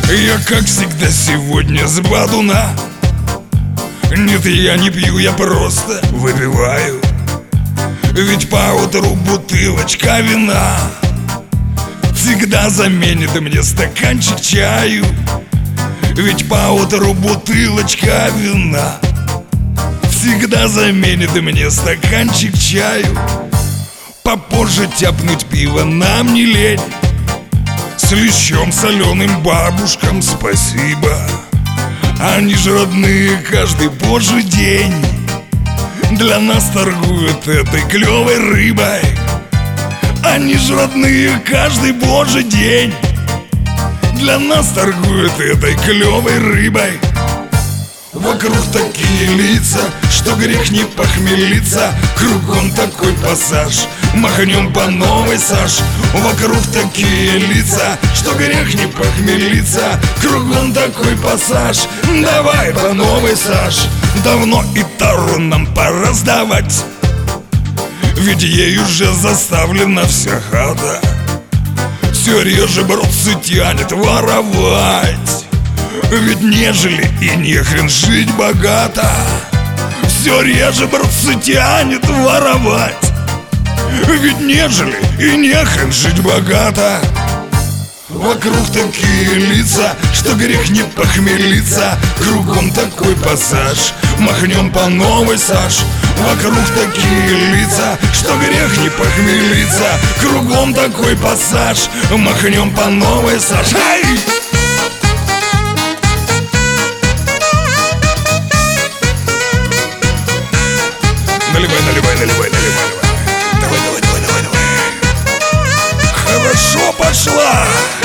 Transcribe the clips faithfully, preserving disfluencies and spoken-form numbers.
Я, как всегда, сегодня с бадуна. Нет, я не пью, я просто выпиваю. Ведь поутру бутылочка вина всегда заменит мне стаканчик чаю. Ведь поутру бутылочка вина всегда заменит мне стаканчик чаю. Попозже тяпнуть пиво нам не лень. С лещом соленым бабушкам спасибо. Они же родные каждый божий день. Для нас торгуют этой клевой рыбой. Они же родные каждый божий день. Для нас торгуют этой клевой рыбой. Вокруг такие лица, что грех не похмелиться. Кругом такой пассаж, махнем по новой, Саш. Вокруг такие лица, что грех не похмелиться. Кругом такой пассаж, давай по новой, Саш. Давно и тару нам пора сдавать, ведь ей уже заставлена вся хата. Все реже братцы тянет воровать, ведь нежели и нехрен жить богато. Все реже братцы тянет воровать, ведь нежели и нехрен жить богато. Вокруг такие лица, что грех не похмелиться. Кругом такой пассаж, махнем по новой, Саш. Вокруг такие лица, что грех не похмелиться. Кругом такой пассаж, махнем по новой, Саш. Ай! Наливай, наливай, наливай, наливай. Давай, давай, давай, давай, давай. Хорошо пошла.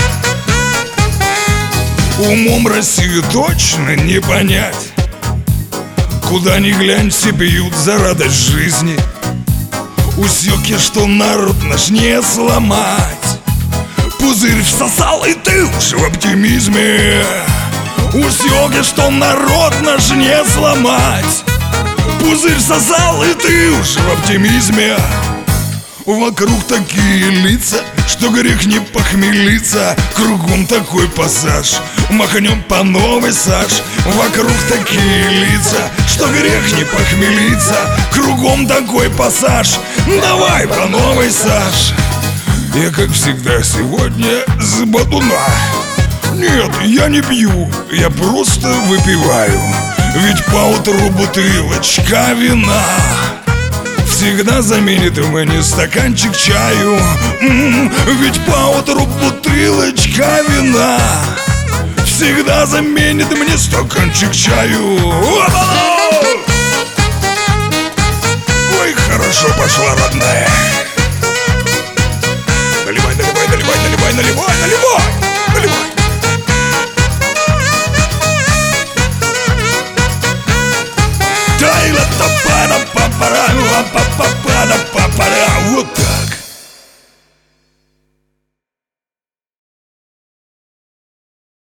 Умом Россию точно не понять. Куда ни глянь, все пьют за радость жизни. Усеки, что народ наш не сломать. Пузырь всосал, и ты уж в оптимизме. Усеки, что народ наш не сломать. Пузырь всосал, и ты уж в оптимизме. Вокруг такие лица, что грех не похмелиться. Кругом такой пассаж, махнем по новой, Саш. Вокруг такие лица, что грех не похмелиться. Кругом такой пассаж, давай по новой, Саш. Я, как всегда, сегодня с бадуна. Нет, я не пью, я просто выпиваю. Ведь поутру бутылочка вина всегда заменит мне стаканчик чаю. М-м, ведь поутру бутылочка вина всегда заменит мне стаканчик чаю. Ой, хорошо пошла, родная. Наливай, наливай, наливай, наливай, наливай, наливай, наливай. Дай-ла-та-па-ра-па-па-ра-па-па-па.